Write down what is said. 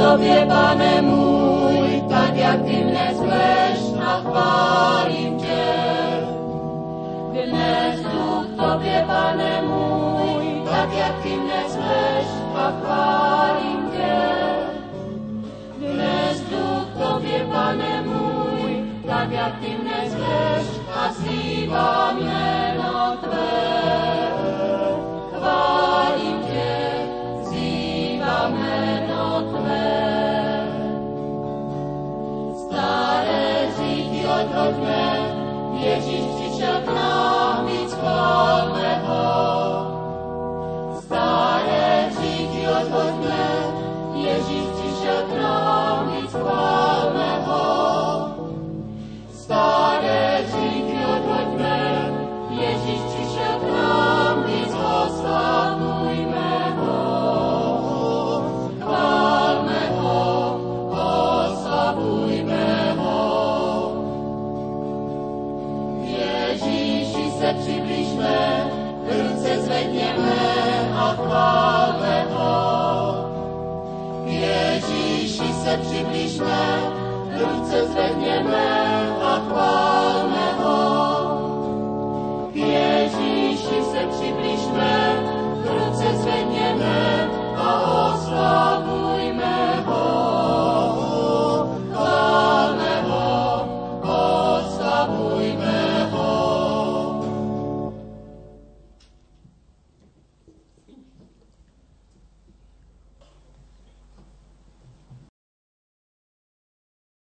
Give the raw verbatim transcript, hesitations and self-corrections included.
Tobě, Pane můj, tak jak Ty mne zveš a chválím Tě. Dnes jdu k Tobě, Pane můj, tak jak Ty mne zveš a chválím Tě. Dnes jdu k Tobě, Pane můj, tak jak Ty mne zveš a zpívám jméno Tvé. Chválím Tě, zpívám jméno Tvé. Staré říky odhoďme, Ježíš přišel k nám, víc chválme ho. Staré říky odhoďme, Ježíš přišel k nám, víc chválme ho. Staré říky odhoďme, Ježíš přišel k nám, víc ho slavujme ho. Chválme ho, oslavujme ho. Ježíši se přiblížme, ruce zvedněme a chválme ho. Ježíši se přiblížme, ruce zvedněme